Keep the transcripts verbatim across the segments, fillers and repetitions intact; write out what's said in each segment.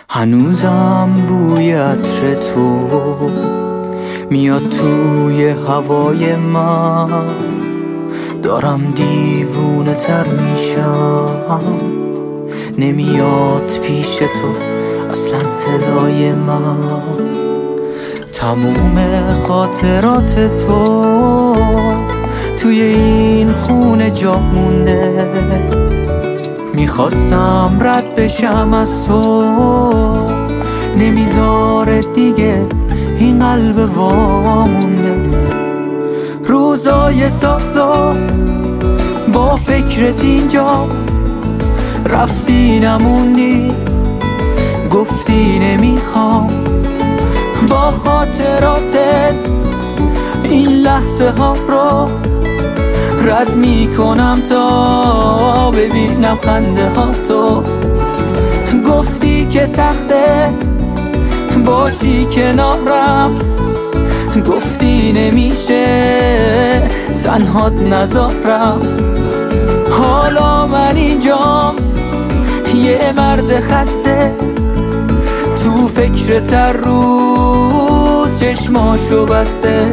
هنوزم بوی عطر تو میاد توی هوای من، دارم دیوونه تر میشم، نمیاد پیش تو اصلا صدای من. تموم خاطرات تو توی این خونه جا مونده، میخواستم رد بشم از تو، نمیذاره دیگه این قلب وامونده. روزای سالا با فکرت اینجا، رفتی نموندی گفتی نمیخوام، با خاطراتت این لحظه ها رو رد میکنم تا ببینم خنده ها تو. گفتی که سخته باشی کنارم، گفتی نمیشه تنهات نذارم. حالا من اینجام یه مرد خسته، تو فکر تر روز چشماشو بسته.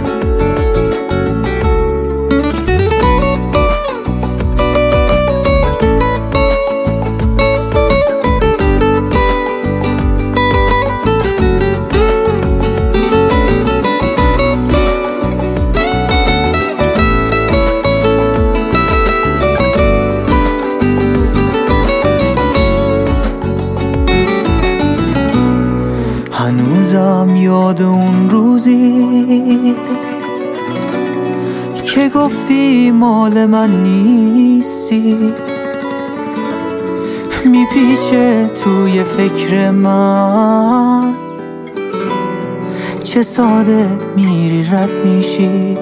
هنوزم یاد اون روزی که گفتی مال من نیستی، میپیچه توی فکر من، چه ساده میری رد میشی.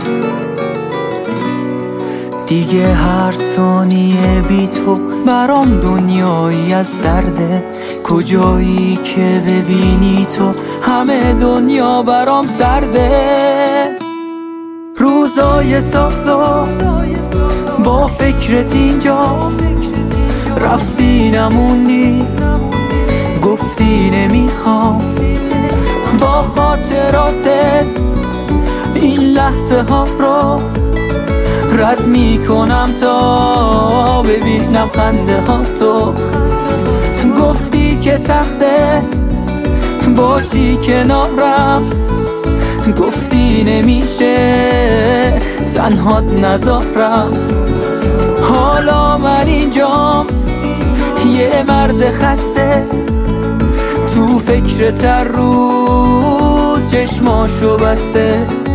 دیگه هر ثانیه بی تو برام دنیایی از درده، کجایی که ببینی تو همه دنیا برام سرده. روزای سالا با فکرت اینجا، رفتی نموندی گفتی نمیخوام، با خاطراتت این لحظه ها رو رد میکنم تا ببینم خنده ها تو. گفتی که سخته باشی کنارم، گفتی نمیشه تنهات نذارم. حالا من اینجام یه مرد خسته، تو فکر تر روز چشماشو بسته.